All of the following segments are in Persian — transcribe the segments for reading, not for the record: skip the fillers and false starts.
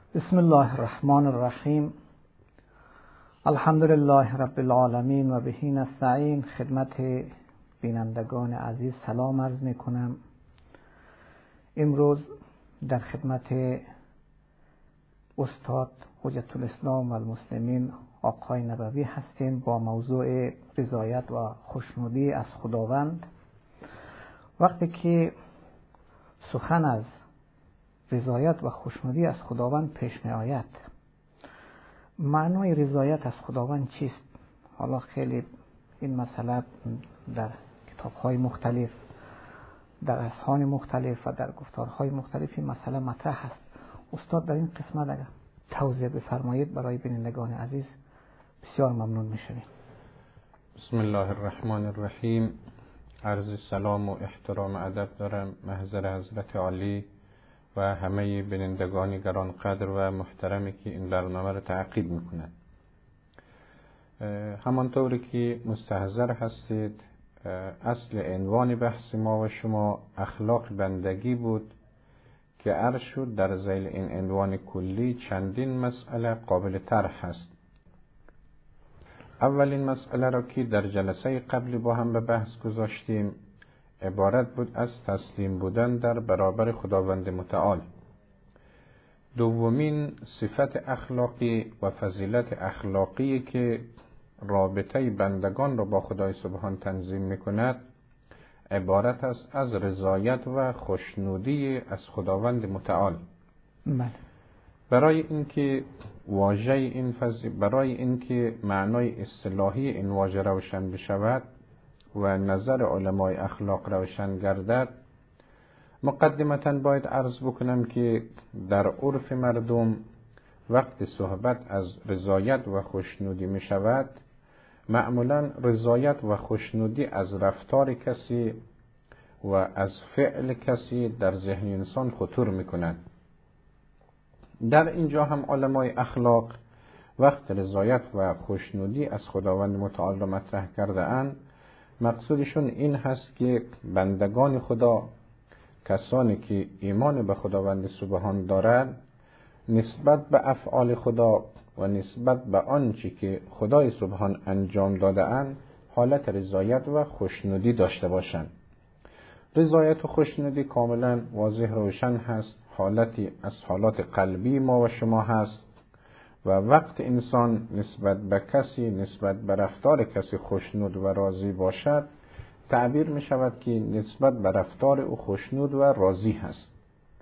بسم الله الرحمن الرحیم. الحمد لله رب العالمین و بهی نستعین. خدمت بینندگان عزیز سلام عرض می کنم. امروز در خدمت استاد حجت الاسلام و المسلمین آقای نبوی هستیم با موضوع رضایت و خوشنودی از خداوند. وقتی که سخن از رضایت و خوشنودی از خداوند پیش می آید، معنای رضایت از خداوند چیست؟ حالا خیلی این مسئله در کتاب‌های مختلف، در اذهان مختلف و در گفتارهای مختلف این مسئله مطرح است. استاد در این قسمت اگر توضیح بفرمایید برای بینندگان عزیز بسیار ممنون می‌شویم. بسم الله الرحمن الرحیم. عرض سلام و احترام و ادب دارم محضر حضرت عالی و همه بینندگان گرانقدر و محترمی که این برنامه را تعقیب میکنند. همانطوری که مستحضر هستید، اصل عنوان بحث ما و شما اخلاق بندگی بود که عرض شد در ذیل این عنوان کلی چندین مسئله قابل طرح هست. اولین مسئله را که در جلسه قبلی با هم به بحث گذاشتیم عبارت بود از تسلیم بودن در برابر خداوند متعال. دومین صفت اخلاقی و فضیلت اخلاقی که رابطه بندگان را با خدای سبحان تنظیم میکند عبارت است از رضایت و خوشنودی از خداوند متعال. برای اینکه معنای اصطلاحی این واژه روشن بشود و نظر علمای اخلاق روشن گردد، مقدمتاً باید عرض بکنم که در عرف مردم وقت صحبت از رضایت و خوشنودی می شود، معمولاً رضایت و خوشنودی از رفتار کسی و از فعل کسی در ذهن انسان خطور می کند. در اینجا هم علمای اخلاق وقت رضایت و خوشنودی از خداوند متعال را مطرح کرده اند، مقصودشون این هست که بندگان خدا، کسانی که ایمان به خداوند سبحان دارند، نسبت به افعال خدا و نسبت به آنچه که خدای سبحان انجام داده اند حالت رضایت و خوشنودی داشته باشند. رضایت و خوشنودی کاملا واضح روشن هست، حالتی از حالات قلبی ما و شما هست و وقت انسان نسبت به کسی، نسبت به رفتار کسی خوشنود و راضی باشد، تعبیر می شود که نسبت به رفتار او خوشنود و راضی هست.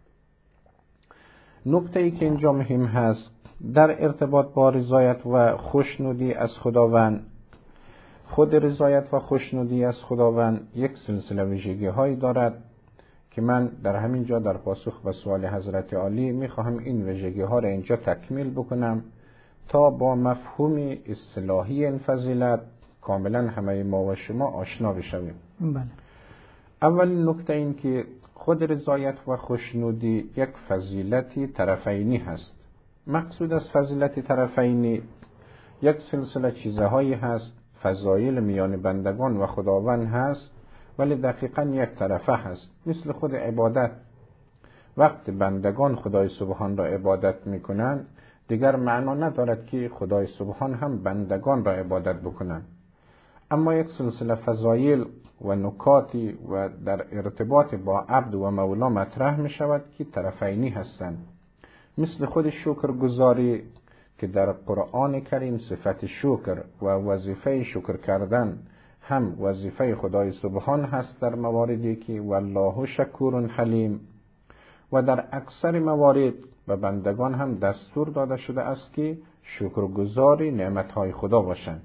نکته ای که اینجا مهم هست در ارتباط با رضایت و خوشنودی از خداوند، خود رضایت و خوشنودی از خداوند یک سلسله ویژگی هایی دارد که من در همین جا در پاسخ به سوال حضرت عالی می خواهم این ویژگی ها را اینجا تکمیل بکنم تا با مفهوم اصطلاحی این فضیلت کاملا همه ما و شما آشنا بشویم. بله. اولین نکته این که خود رضایت و خوشنودی یک فضیلتی طرفینی هست. مقصود از فضیلت طرفینی یک سلسله چیزهایی هست، فضایل میان بندگان و خداوند هست، ولی دقیقاً یک طرفه هست. مثل خود عبادت، وقت بندگان خدای سبحان را عبادت میکنند دیگر معنا ندارد که خدای سبحان هم بندگان را عبادت بکنند، اما یک سلسله فضایل و نکاتی و در ارتباط با عبد و مولا مطرح می شود که طرفینی هستند. مثل خود شکرگزاری که در قرآن کریم صفت شکر و وظیفه شکر کردن هم وظیفه خدای سبحان هست در مواردی که والله شکور حلیم، و در اکثر موارد به بندگان هم دستور داده شده است که شکرگزاری نعمتهای خدا باشند.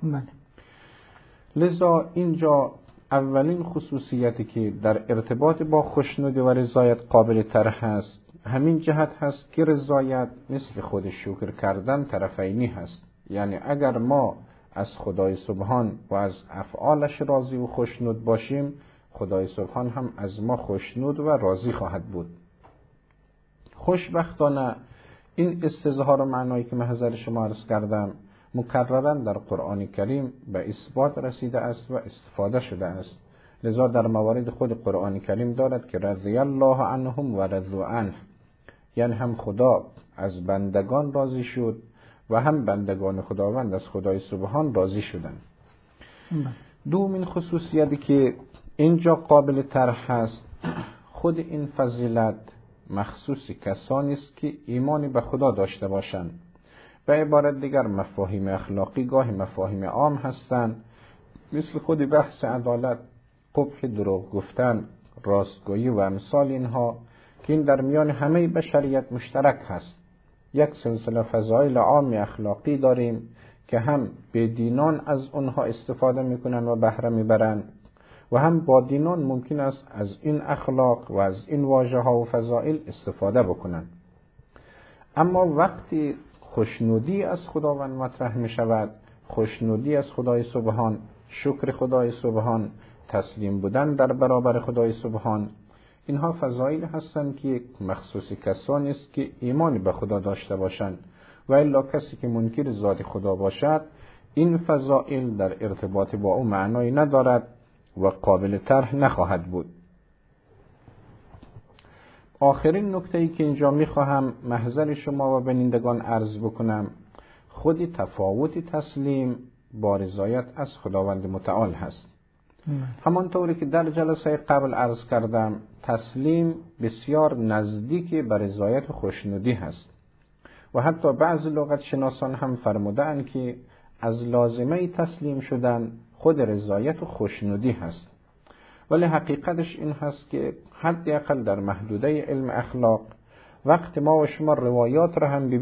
لذا اینجا اولین خصوصیتی که در ارتباط با خوشنودی و رضایت قابل طرح هست همین جهت هست که رضایت مثل خود شکر کردن طرفینی هست. یعنی اگر ما از خدای سبحان و از افعالش راضی و خوشنود باشیم، خدای سبحان هم از ما خوشنود و راضی خواهد بود. خوشبختانه این استظهار و معنایی که محضر شما عرض کردم مکرراً در قرآن کریم به اثبات رسیده است و استفاده شده است. لذا در موارد خود قرآن کریم دارد که رضی الله عنهم و رضوا عنه، یعنی هم خدا از بندگان راضی شد و هم بندگان خداوند از خدای سبحان راضی شدند. دومین خصوصیتی که اینجا قابل طرح هست، خود این فضیلت مخصوص کسانی است که ایمانی به خدا داشته باشند. به عبارت دیگر مفاهیم اخلاقی گاهی مفاهیم عام هستند، مثل خود بحث عدالت، قبح دروغ گفتن، راستگویی و امثال اینها که این در میان همه بشریت مشترک هست. یک سلسله فضایل عام اخلاقی داریم که هم بدینان از اونها استفاده میکنن و بهره میبرن و هم با دینان ممکن است از این اخلاق و از این واژه ها و فضائل استفاده بکنن. اما وقتی خوشنودی از خداوند مطرح می شود، خوشنودی از خدای سبحان، شکر خدای سبحان، تسلیم بودن در برابر خدای سبحان، اینها فضائل هستند که مخصوص کسانی است که ایمانی به خدا داشته باشند و الا کسی که منکر ذات خدا باشد این فضائل در ارتباط با او معنایی ندارد و قابل طرح نخواهد بود. آخرین نکته‌ای که اینجا می‌خواهم محضر شما و بینندگان عرض بکنم، خودی تفاوت تسلیم با رضایت از خداوند متعال هست. همانطوری که در جلسه قبل عرض کردم، تسلیم بسیار نزدیک به رضایت و خوشنودی هست و حتی بعض لغت شناسان هم فرمودند که از لازمه تسلیم شدن خود رضایت و خوشنودی هست. ولی حقیقتش این هست که حداقل در محدوده علم اخلاق وقت ما و شما روایات را هم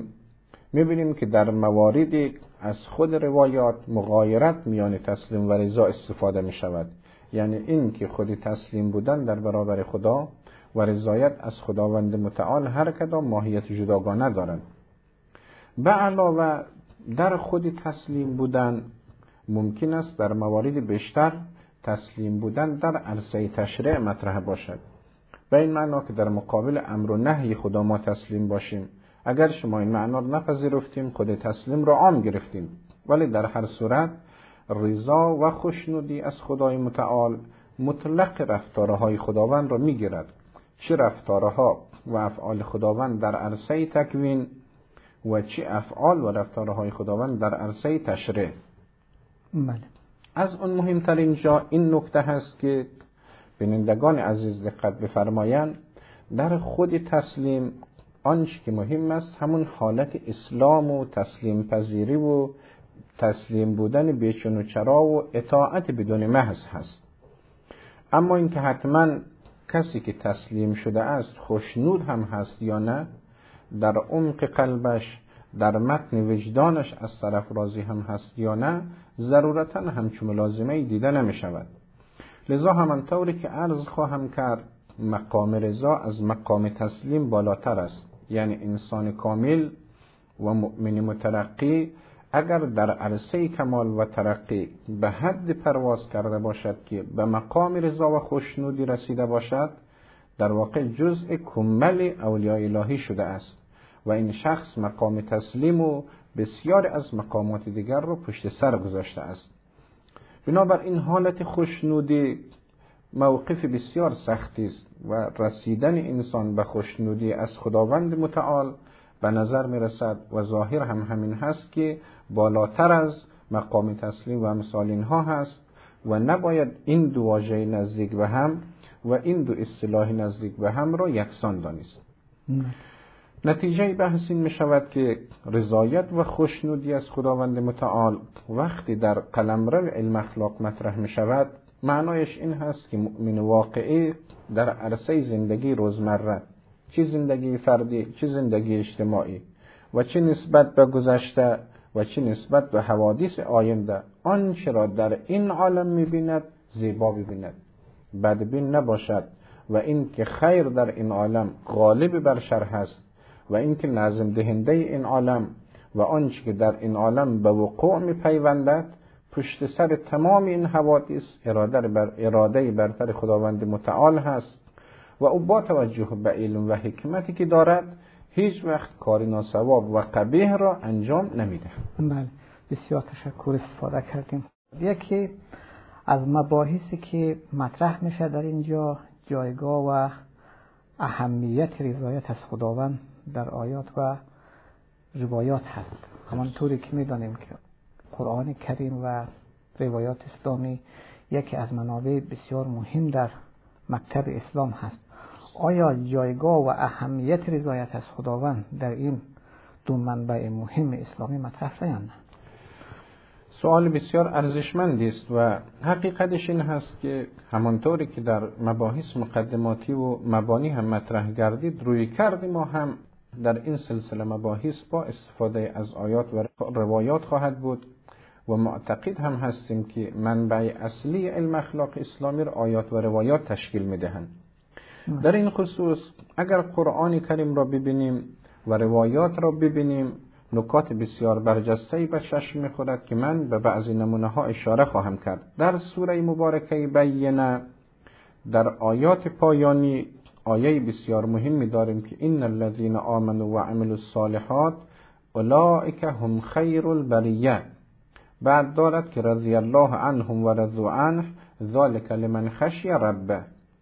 میبینیم که در مواردی از خود روایات مغایرت میان تسلیم و رضا استفاده می شود. یعنی این که خود تسلیم بودن در برابر خدا و رضایت از خداوند متعال هر کدام ماهیت جداگانه دارند. به علاوه در خود تسلیم بودن ممکن است در موارد بیشتر تسلیم بودن در عرصه تشریع مطرح باشد. به این معنا که در مقابل امر و نهی خدا ما تسلیم باشیم. اگر شما این معنا را نپذیرفتیم خود تسلیم را عام گرفتیم، ولی در هر صورت رضا و خوشنودی از خدای متعال مطلق رفتارهای خداوند را میگیرد، چه رفتارها و افعال خداوند در عرصه تکوین و چه افعال و رفتارهای خداوند در عرصه تشریع. بله. از اون مهمترین جا این نکته هست که بینندگان عزیز دقت بفرمایند، در خود تسلیم آنچه که مهم است همون حالت اسلام و تسلیم پذیری و تسلیم بودن بیچون و چرا و اطاعت بدون محض هست. اما اینکه حتما کسی که تسلیم شده است خوشنود هم هست یا نه، در عمق قلبش در متن وجدانش از طرف راضی هم هست یا نه، ضرورتا همچون ملازمه دیده نمی شود. لذا همانطوری که عرض خواهم کرد مقام رضا از مقام تسلیم بالاتر است. یعنی انسان کامل و مؤمن مترقی اگر در عرصه کمال و ترقی به حد پرواز کرده باشد که به مقام رضا و خوشنودی رسیده باشد، در واقع جزء کمل اولیاء الهی شده است و این شخص مقام تسلیم و بسیار از مقامات دیگر رو پشت سر گذاشته است. بنابراین حالت خوشنودی موقف بسیار سختی است و رسیدن انسان به خوشنودی از خداوند متعال به نظر می رسد و ظاهر هم همین هست که بالاتر از مقام تسلیم و امثال اینها هست و نباید این دو واژه نزدیک به هم و این دو اصطلاح نزدیک به هم را یکسان دانست. نتیجه بحث این می شود که رضایت و خوشنودی از خداوند متعال وقتی در قلمرو علم اخلاق مطرح می شود، معنایش این هست که مؤمن واقعی در عرصه زندگی روزمره، چه زندگی فردی، چه زندگی اجتماعی و چه نسبت به گذشته و چه نسبت به حوادث آینده، آنچه را در این عالم می‌بیند زیبا ببیند، بدبین نباشد و این که خیر در این عالم غالب بر شر هست و این که لازم دهنده این عالم و آنچه که در این عالم به وقوع می‌پیوندد پشت سر تمام این حوادث اراده برتر خداوند متعال هست و او با توجه به علم و حکمتی که دارد هیچ وقت کار ناصواب و قبیح را انجام نمیده. بله، بسیار تشکر، استفاده کردیم. یکی از مباحثی که مطرح میشه در اینجا جایگاه و اهمیت رضایت از خداوند در آیات و روایات هست. همانطوری که می‌دانیم که قرآن کریم و روایات اسلامی یکی از منابع بسیار مهم در مکتب اسلام هست. آیا جایگاه و اهمیت رضایت از خداوند در این دو منبع مهم اسلامی مطرح شده یا نه؟ سوال بسیار ارزشمندی است و حقیقتش این هست که همانطوری که در مباحث مقدماتی و مبانی هم مطرح گردید، روی کرد ما هم در این سلسله مباحث با استفاده از آیات و روایات خواهد بود و معتقد هم هستیم که منبع اصلی علم اخلاق اسلامی را آیات و روایات تشکیل می‌دهند. در این خصوص اگر قرآن کریم را ببینیم و روایات را ببینیم، نکات بسیار برجسته‌ای به چشم می‌خورد که من به بعضی نمونه‌ها اشاره خواهم کرد. در سوره مبارکه بینه در آیات پایانی آیه بسیار مهمی داریم که ان الذين آمنوا وعملوا الصالحات اولئک هم خیر البریه. بعد دارد که رضی الله عنهم و رضوا عنه ذلک لمن خشی ربه.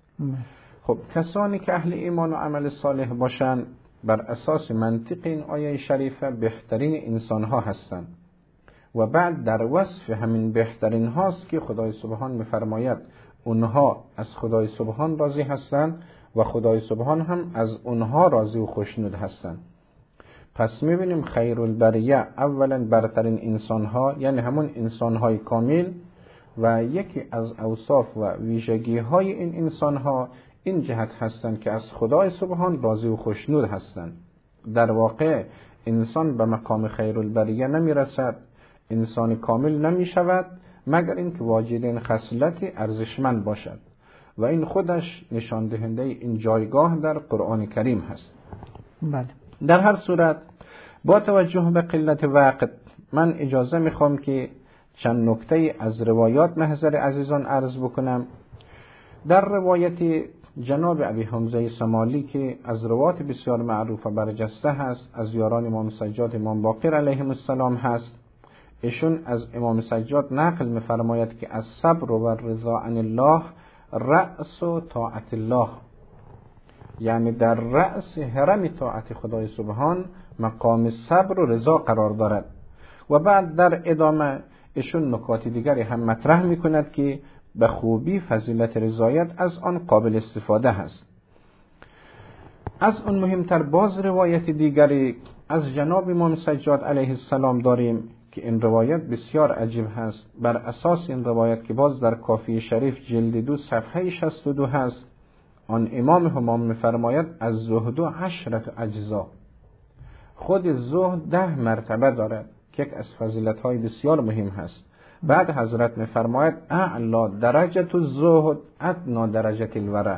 خب کسانی که اهل ایمان و عمل صالح باشند بر اساس منطق این آیه شریفه بهترین انسان‌ها هستند و بعد در وصف همین بهترین هاست که خدای سبحان می‌فرماید اونها از خدای سبحان راضی هستند و خدای سبحان هم از اونها راضی و خوشنود هستند. پس می‌بینیم خیر البریه اولا برترین انسان‌ها، یعنی همون انسان‌های کامل، و یکی از اوصاف و ویژگی‌های این انسان‌ها این جهت هستند که از خدای سبحان راضی و خوشنود هستند. در واقع انسان به مقام خیر البریه نمی‌رسد، انسان کامل نمی‌شود مگر اینکه واجد خصلت ارزشمند باشد و این خودش نشان دهنده این جایگاه در قرآن کریم هست. بله. در هر صورت با توجه به قلت وقت من اجازه میخوام که چند نکته از روایات محضر عزیزان عرض بکنم. در روایت جناب ابی حمزه سمالی که از روایات بسیار معروف و برجسته هست، از یاران امام سجاد امام باقر علیهم السلام هست، ایشون از امام سجاد نقل می‌فرماید که از صبر و رضا عن الله رأس و طاعت الله، یعنی در رأس هرم طاعت خدای سبحان مقام صبر و رضا قرار دارد. و بعد در ادامه ایشون نکات دیگری هم مطرح می‌کند که به خوبی فضیلت رضایت از آن قابل استفاده هست. از اون مهمتر باز روایت دیگری از جناب امام سجاد علیه السلام داریم که این روایت بسیار عجیب هست. بر اساس این روایت که باز در کافی شریف جلد 2 صفحه 62 هست، آن امام همام می‌فرماید از زهد 10 اجزا، خود زهد 10 مرتبه دارد که یک از فضیلت‌های بسیار مهم هست. بعد حضرت می‌فرماید اعلا درجه الزهد ادنا درجه الورع،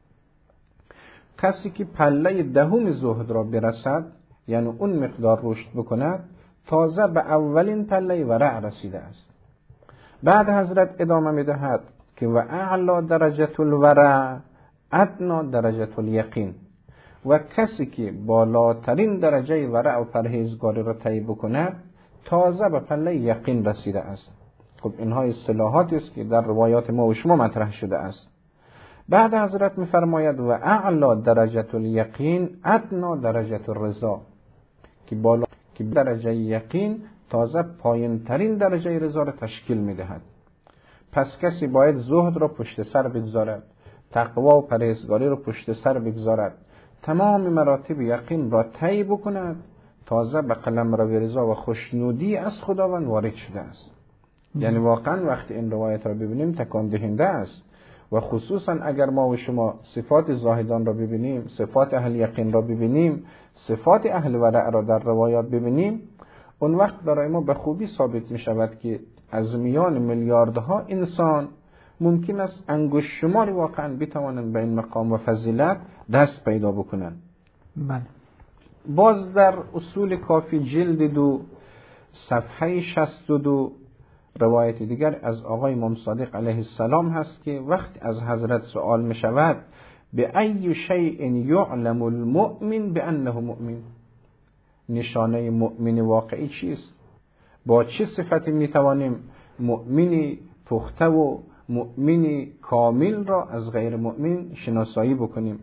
کسی که پله دهم زهد را برسد، یعنی اون مقدار رشد بکند، تازه به اولین پله ورع رسیده است. بعد حضرت ادامه می‌دهد که و اعلا درجه الورع ادنا درجه الیقین، و کسی که بالاترین درجه ورع و پرهیزگاری را طی بکند تازه به پله یقین رسیده است. خب اینها اصطلاحاتی است که در روایات ما و شما مطرح شده است. بعد حضرت می‌فرماید و اعلا درجه الیقین ادنا درجه الرضا، که درجه یقین تازه پایین ترین درجه رضا را تشکیل می‌دهد. پس کسی باید زهد را پشت سر بگذارد، تقوا و پرهیزگاری را پشت سر بگذارد، تمام مراتب یقین را طی بکند، تازه به قلمرو رضا و خوشنودی از خداوند وارد شده است. یعنی واقعا وقتی این روایت را ببینیم تکان دهنده است و خصوصا اگر ما و شما صفات زاهدان را ببینیم، صفات اهل یقین را ببینیم، صفات اهل ورع را در روایات ببینیم، اون وقت برای ما به خوبی ثابت می شود که از میان میلیاردها انسان ممکن است انگشت شماری واقعا بتوانند به این مقام و فضیلت دست پیدا بکنند. بله. باز در اصول کافی جلد 2 صفحه 62 روایت دیگر از آقای امام صادق علیه السلام هست که وقت از حضرت سوال می شود به ای شیء یعلم المؤمن بانه مؤمن، نشانه مؤمن واقعی چیست؟ با چه صفتی می توانیم مؤمنی پخته و مؤمنی کامل را از غیر مؤمن شناسایی بکنیم؟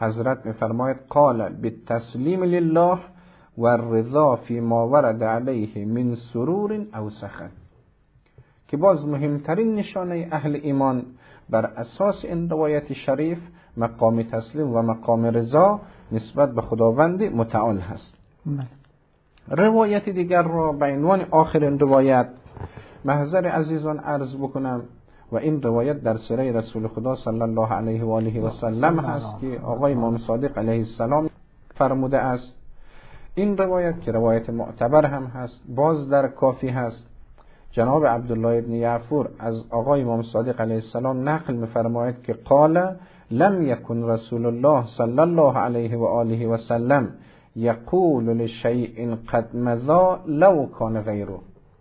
حضرت میفرماید قال بالتسلیم لله و الرضا فی ما ورد علیه من سرور او سخط، که باز مهمترین نشانه اهل ایمان بر اساس این روایت شریف مقام تسلیم و مقام رضا نسبت به خداوند متعال هست. روایت دیگر را به عنوان آخرین روایت محضر عزیزان عرض بکنم و این روایت در سیره رسول خدا صلی الله علیه و آله و سلم هست که آقای امام صادق علیه السلام فرموده است. این روایت که روایت معتبر هم هست، باز در کافی هست، جناب عبدالله ابن یعفور از آقای امام صادق علیه السلام نقل می‌فرماید که قال لم یکن رسول الله صلی الله علیه و آله و سلم یقول لشیء قد مضى لو کان غیره.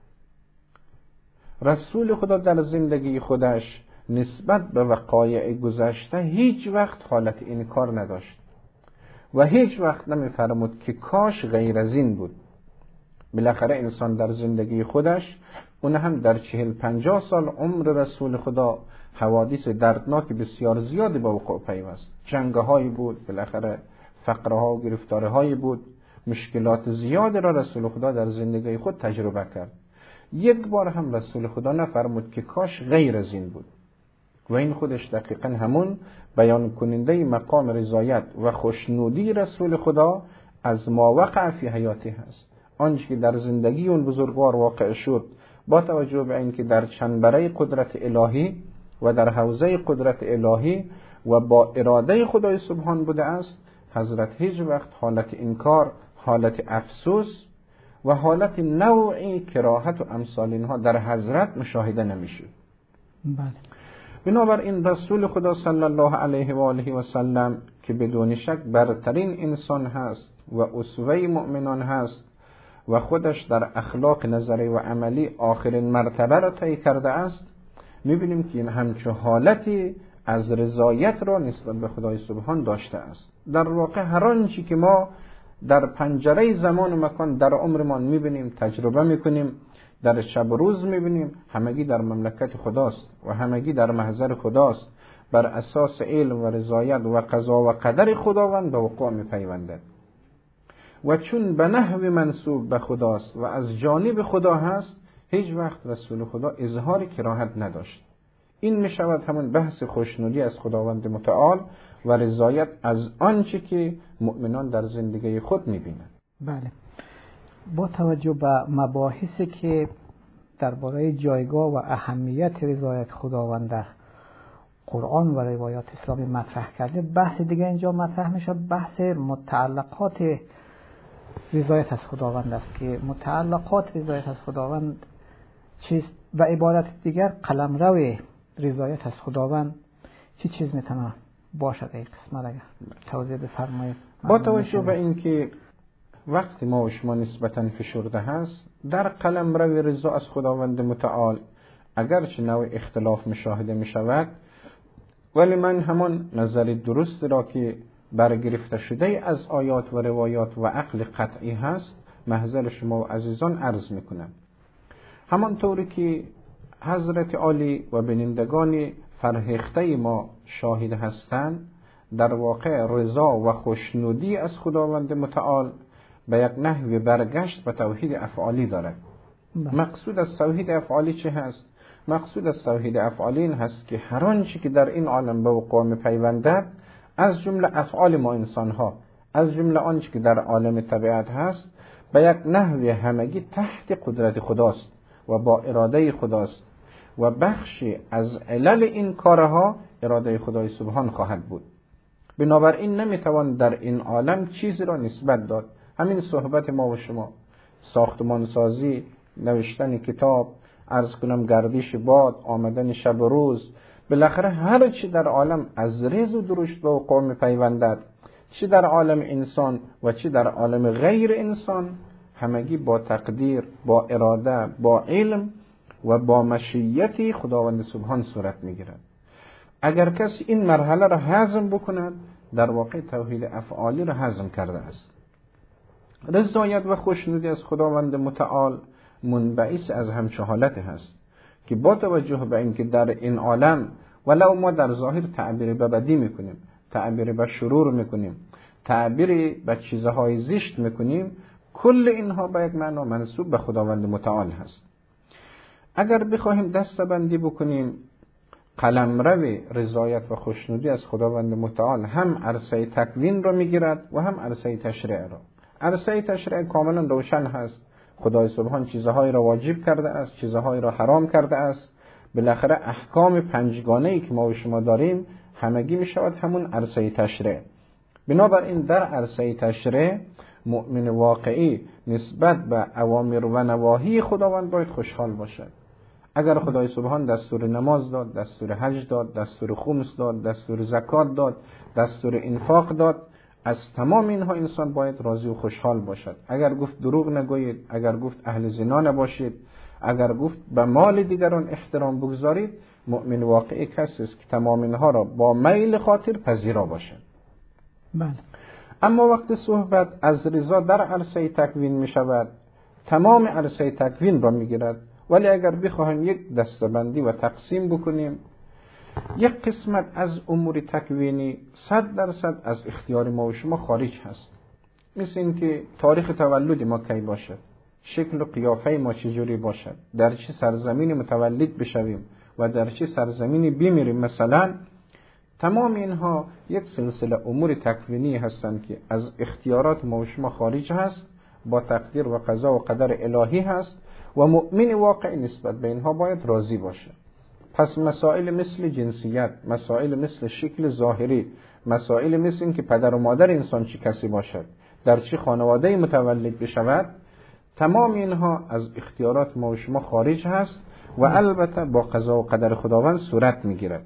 رسول خدا در زندگی خودش نسبت به وقایع گذشته هیچ وقت حالت انکار نداشت و هیچ وقت نمی‌فرمود که کاش غیر از این بود. بالاخره انسان در زندگی خودش، اون هم در 40-50 سال عمر رسول خدا، حوادث دردناک بسیار زیادی با وقوع پیوست. جنگ‌هایی بود، بالاخره فقرها و گرفتاری‌هایی بود، مشکلات زیادی را رسول خدا در زندگی خود تجربه کرد. یک بار هم رسول خدا نفرمود که کاش غیر از این بود و این خودش دقیقاً همون بیان کننده مقام رضایت و خوشنودی رسول خدا از ما وقع فی حیاتی هست. آنچه که در زندگی اون بزرگوار واقع شد با توجه به اینکه در چنبره قدرت الهی و در حوزه قدرت الهی و با اراده خدای سبحان بوده است، حضرت هیچ وقت حالت انکار، حالت افسوس و حالت نوعی کراهت و امثال اینها در حضرت مشاهده نمیشه. بله. بنابراین رسول خدا صلی الله علیه و آله و سلم که بدون شک برترین انسان هست و اسوه مؤمنان هست و خودش در اخلاق نظری و عملی آخرین مرتبه را طی کرده است، میبینیم که این همچون حالتی از رضایت را نسبت به خدای سبحان داشته است. در واقع هر آنچه که ما در پنجره زمان و مکان در عمرمان میبینیم، تجربه میکنیم، در شب و روز میبینیم، همگی در مملکت خداست و همگی در محضر خداست، بر اساس علم و رضایت و قضا و قدر خداوند به وقوع میپیوندد و چون به نحو منسوب به خداست و از جانب خدا هست، هیچ وقت رسول خدا اظهار کراهت نداشت. این میشود همون بحث خوشنودی از خداوند متعال و رضایت از آنچه که مؤمنان در زندگی خود میبینند. بله. با توجه به مباحثی که درباره جایگاه و اهمیت رضایت خداوند در قرآن و روایات اسلامی مطرح کرده، بحث دیگه اینجا مطرح میشه، بحث متعلقات رضایت از خداوند است که متعلقات رضایت از خداوند چیست و عبارت دیگر قلمرو رضایت از خداوند چی چیز میتونه باشد؟ این قسمت اگر توضیح بفرمایید. با توجه به اینکه وقتی ما و شما نسبتاً فشرده هست، در قلمرو رضا از خداوند متعال اگرچه نوع اختلاف مشاهده میشود، ولی من همان نظر درست را که برگرفته شده از آیات و روایات و عقل قطعی هست محضر شما و عزیزان عرض میکنم. همانطوری که حضرت عالی و بینندگان فرهیخته ما شاهد هستند، در واقع رضا و خوشنودی از خداوند متعال به یک نحو برگشت به توحید افعالی دارد. مقصود از توحید افعالی چه هست؟ مقصود از توحید افعالی این هست که هر آنچه که در این عالم به وقوع می‌پیوندد، از جمله افعال ما انسان‌ها، از جمله آنچه که در عالم طبیعت هست، به یک نحو همگی تحت قدرت خداست و با اراده خداست و بخشی از علل این کارها اراده خدای سبحان خواهد بود. بنابراین نمیتوان در این عالم چیزی را نسبت داد. همین صحبت ما و شما، ساختمان سازی، نوشتن کتاب، عرض کنم گردش باد، آمدن شب و روز، بالاخره هر چی در عالم از ریز و درشت به وقوع می‌پیوندد، چی در عالم انسان و چی در عالم غیر انسان، همگی با تقدیر، با اراده، با علم و با مشیت خداوند سبحان صورت می‌گیرد. اگر کسی این مرحله را هضم بکند، در واقع توحید افعالی را هضم کرده است. رضایت و خوشنودی از خداوند متعال منبعث از همچه حالت هست که با توجه به اینکه در این عالم ولو ما در ظاهر تعبیر بدی میکنیم، تعبیر به شرور میکنیم، تعبیر به چیزهای زشت میکنیم، کل اینها به یک معنا منسوب به خداوند متعال هست. اگر بخواهیم دسته‌بندی بکنیم، قلمرو رضایت و خوشنودی از خداوند متعال هم عرصه تکوین را میگیرد و هم عرصه تشریع را. عرصه تشریع کاملا روشن هست. خدای سبحان چیزهای را واجب کرده است، چیزهای را حرام کرده است. بالاخره احکام پنجگانه‌ای که ما و شما داریم همگی می شود همون عرصه تشریع. بنابراین در عرصه تشریع مؤمن واقعی نسبت به اوامر و نواهی خداوند باید خوشحال باشد. اگر خدای سبحان دستور نماز داد، دستور حج داد، دستور خمس داد، دستور زکات داد، دستور انفاق داد، از تمام اینها انسان باید راضی و خوشحال باشد. اگر گفت دروغ نگویید، اگر گفت اهل زنا نباشید، اگر گفت به مال دیگران احترام بگذارید، مؤمن واقعی کسی است که تمام اینها را با میل خاطر پذیرا باشد. بله. اما وقتی صحبت از رضا در عرصه تکوین می شود، تمام عرصه تکوین را می گیرد. ولی اگر بخواهیم یک دسته‌بندی و تقسیم بکنیم، یک قسمت از امور تکوینی 100% از اختیار ما و شما خارج هست. مثل این که تاریخ تولد ما کی باشد، شکل و قیافه ما چجوری باشد، در چه سرزمینی متولد بشویم و در چه سرزمینی بمیریم مثلا، تمام اینها یک سلسله امور تکوینی هستند که از اختیارات ما و شما خارج هست، با تقدیر و قضا و قدر الهی هست و مؤمن واقعی نسبت به اینها باید راضی باشه. پس مسائل مثل جنسیت، مسائل مثل شکل ظاهری، مسائل مثل این که پدر و مادر انسان چه کسی باشد، در چه خانواده متولد بشود، تمام اینها از اختیارات ما و شما خارج هست و البته با قضا و قدر خداوند صورت میگیرد.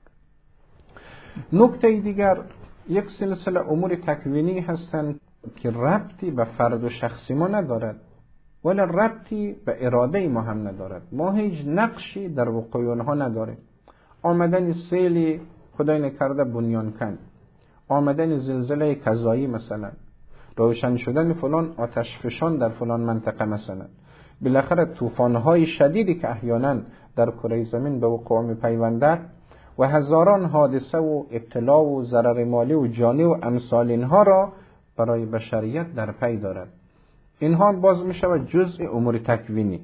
نکته دیگر، یک سلسله امور تکوینی هستند که ربطی به فرد و شخصی ما ندارد ولی ربطی به اراده ما هم ندارد. ما هیچ نقشی در وقوع آنها نداریم. آمدن سیلی خدای نکرده بنیان کن، آمدن زلزله کذایی مثلا، روشن شدن فلان آتش فشان در فلان منطقه مثلا، بالاخره طوفان‌های شدیدی که احیانا در کره زمین به وقوع می‌پیوندد و هزاران حادثه و ابتلا و ضرر مالی و جانی و امثال اینها را برای بشریت در پی دارد. اینها باز می شود جزء امور تکوینی.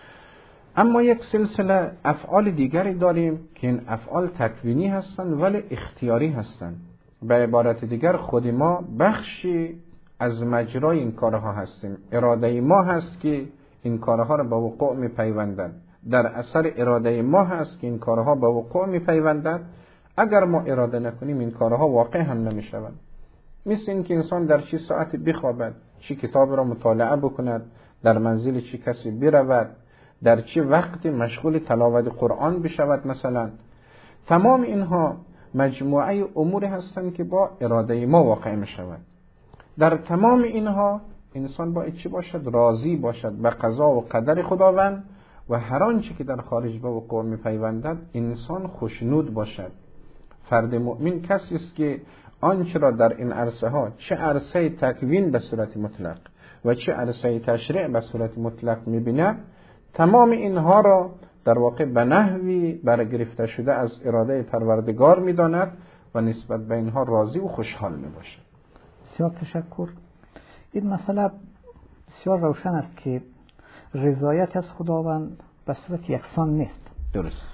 اما یک سلسله افعال دیگری داریم که این افعال تکوینی هستند ولی اختیاری هستند. به عبارت دیگر خود ما بخشی از مجرای این کارها هستیم. اراده ما هست که این کارها را به وقوع می پیوندند. در اثر اراده ما هست که این کارها به وقوع می پیوندند. اگر ما اراده نکنیم این کارها واقع هم نمی شوند. مثل این که انسان در چه ساعتی بخوابد، چه کتاب را مطالعه بکند، در منزل چه کسی برود، در چه وقتی مشغول تلاوت قرآن بشود مثلا، تمام اینها مجموعه امور هستند که با اراده ما واقع می شود. در تمام اینها انسان باید چی باشد؟ راضی باشد به قضا و قدر خداوند و هر آنچه که در خارج به وقوع می پیوندد انسان خوشنود باشد. فرد مؤمن کسی است که آنچه را در این عرصه ها، چه عرصه تکوین به صورت مطلق و چه عرصه تشریع به صورت مطلق می‌بیند، تمام اینها را در واقع به نحوی برگرفته شده از اراده پروردگار می‌داند و نسبت به اینها راضی و خوشحال می‌باشد. بسیار تشکر. این مسئله بسیار روشن است که رضایت از خداوند به صورت یکسان نیست. درست.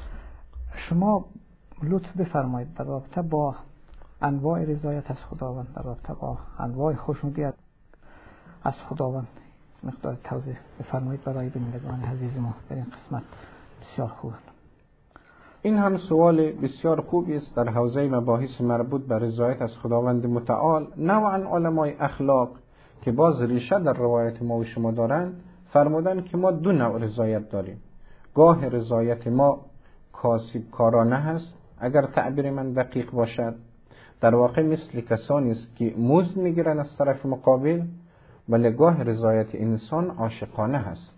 شما لطف بفرمایید در رابطه با انواع رضایت از خداوند، در رابطه با انواع خوشنودی از خداوند مقدار توضیح بفرمایید برای بینندگان عزیز ما در این قسمت. بسیار خوب. این هم سوال بسیار خوبی است در حوزه مباحث مربوط به رضایت از خداوند متعال. نوعا علمای اخلاق که باز ریشه در روایت ما و شما دارند فرمودن که ما دو نوع رضایت داریم. گاه رضایت ما کاسب کارانه هست، اگر تعبیر من دقیق باشد، در واقع مثل کسانی است که مزد میگیرن از طرف مقابل، ولی گاه رضایت انسان عاشقانه هست.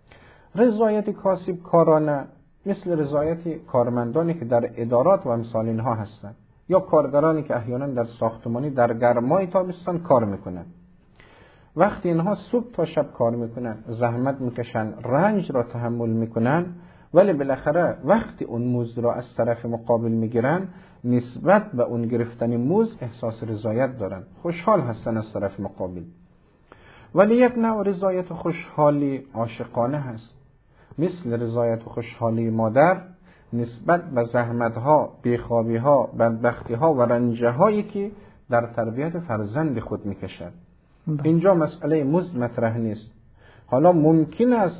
رضایت کاسب کارانه مثل رضایت کارمندانی که در ادارات و امثال اینها هستند، یا کارگرانی که احیانا در ساختمانی در گرمای تابستان کار میکنن. وقتی اینها صبح تا شب کار میکنن، زحمت میکشن، رنج را تحمل میکنن، ولی بالاخره وقتی اون مزد را از طرف مقابل میگیرن، نسبت به اون گرفتن مزد احساس رضایت دارن، خوشحال هستن از طرف مقابل. ولی یک نوع رضایت و خوشحالی عاشقانه هست، مثل رضایت و خوشحالی مادر نسبت به زحمت‌ها، بیخوابی‌ها، بدبختی‌ها و رنجه‌هایی که در تربیت فرزند خود میکشد. اینجا مسئله مزد مطرح نیست. حالا ممکن است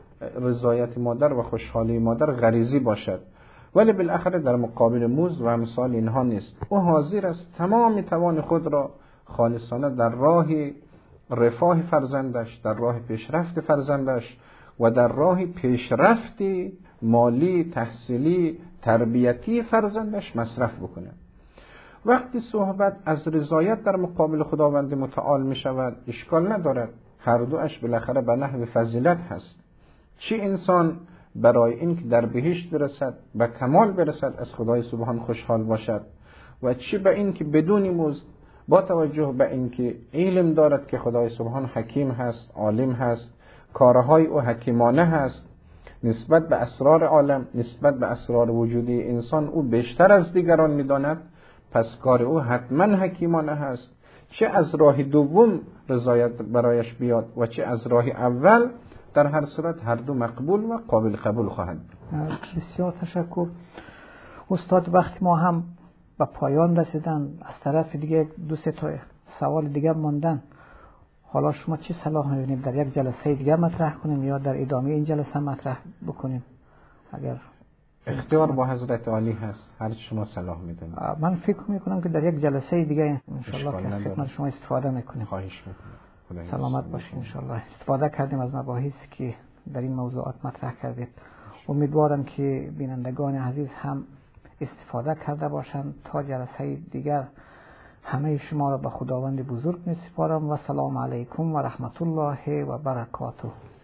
رضایت مادر و خوشحالی مادر غریزی باشد، ولی بالاخره در مقابل مزد و امثال اینها نیست. او حاضر است تمام توان خود را خالصانه در راه رفاه فرزندش، در راه پیشرفت فرزندش و در راه پیشرفت مالی، تحصیلی، تربیتی فرزندش مصرف بکنه. وقتی صحبت از رضایت در مقابل خداوند متعال می شود، اشکال ندارد، هر دوش بالاخره به نحو فضیلت هست. چه انسان برای این که در بهشت برسد، به کمال برسد، از خدای سبحان خوشحال باشد، و چه به این که بدون مزد، با توجه به این که علم دارد که خدای سبحان حکیم هست، عالم هست، کارهای او حکیمانه هست، نسبت به اسرار عالم، نسبت به اسرار وجودی انسان او بیشتر از دیگران می‌داند، پس کار او حتما حکیمانه هست. چه از راه دوم رضایت برایش بیاد و چه از راه اول، در هر صورت هر دو مقبول و قابل قبول خواهد بود. بسیار تشکر استاد. وقتی ما هم به پایان رسیدن، از طرف دیگه دو سه تا سوال دیگه ماندن. حالا شما چه صلاح می‌بینید در یک جلسه دیگه مطرح کنیم یا در ادامه این جلسه مطرح بکنیم؟ اگر اختیار با حضرت عالی هست، هر چی شما صلاح میدونید. من فکر میکنم که در یک جلسه دیگه انشالله که خدمت شما استفاده میکنیم. خواهش میکنم. سلامت باشید انشالله. استفاده کردیم از مباحثی که در این موضوعات مطرح کردید. امیدوارم که بینندگان عزیز هم استفاده کرده باشند. تا جلسه دیگر همه شما را به خداوند بزرگ میسپارم و سلام علیکم و رحمت الله و برکاته.